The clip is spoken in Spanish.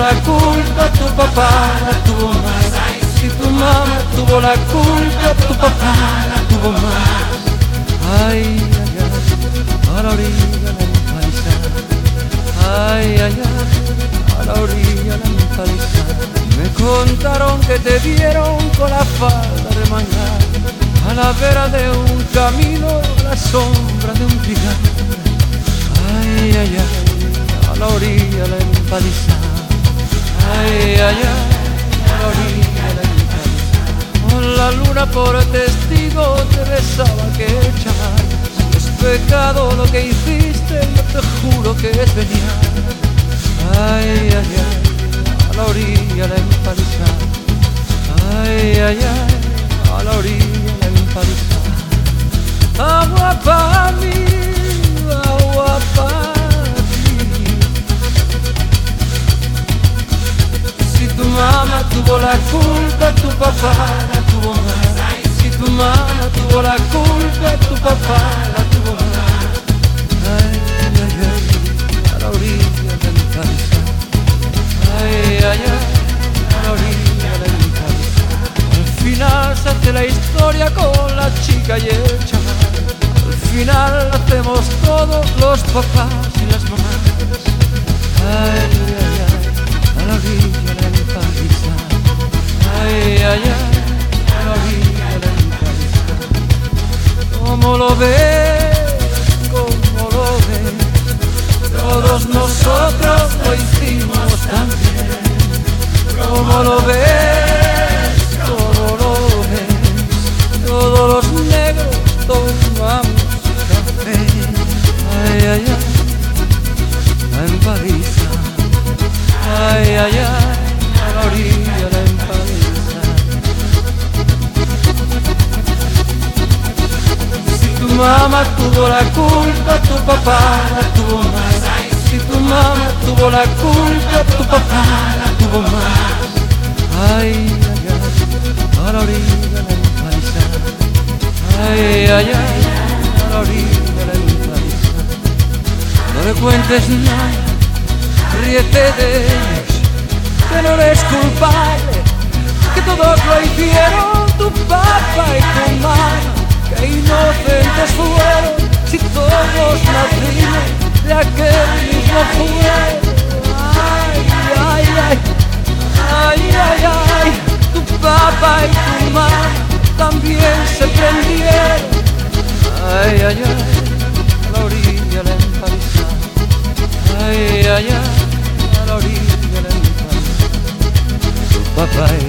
la culpa, tu papá la tuvo más. Si tu mamá tuvo la culpa, tu papá la tuvo más. Ay, ay, ay, a la orilla la empalizada. Ay, ay, ay, a la orilla la empalizada. Me contaron que te vieron con la falda remangada a la vera de un camino, a la sombra de un gigante. Ay, ay, ay, a la orilla la empalizada. Ay, ay, ay, a la orilla la empalizada. Con la luna por testigo te besaba que echar. Es pecado lo que hiciste, yo te juro que es venial. Ay, ay, ay, a la orilla la empalizada. Ay, ay, ay, a la orilla la empalizada. Agua para mí, agua para ti. Si tu mamá tuvo la culpa, tu papá la tuvo más. Si tu mamá tuvo la culpa, tu papá la tuvo más. Ay, ay, ay, a la orilla la empalizada. Ay, ay, ay, a la orilla la empalizada. Al final se hace la historia con la chica y el chaval. Al final lo hacemos todos los papás y las mamás. Ay, ay, ay, a la orilla la empalizada. Ay, ay, ay, a la orilla la empalizada. ¿Cómo lo ves? ¿Cómo lo ves? Todos nosotros lo hicimos también. ¿Cómo lo ves? ¿Cómo lo ves? Todos los negros tomamos café. Ay, ay, ay, la empalizada. Ay, ay, ay, a la orilla la empalizada. Si tu mamá tuvo la culpa, tu papá la tuvo más. Si tu mamá tuvo la culpa, tu papá la tuvo más. Ay, ay, ay, a la orilla la empalizada. Ay, ay, ay, a la orilla la empalizada. No le cuentes nada, ríete de ellos, que no eres culpable, que todos lo hicieron, tu papá y tu mamá. Que inocentes fueron, si todos nacimos de aquel mismo fuego. Ay, ay, ay, ay, ay, ay, tu papá y tu mamá también se prendieron. Ay, ay, ay, a la orilla la empalizada. Ay, ay, ay, a la orilla la empalizada. Tu papá y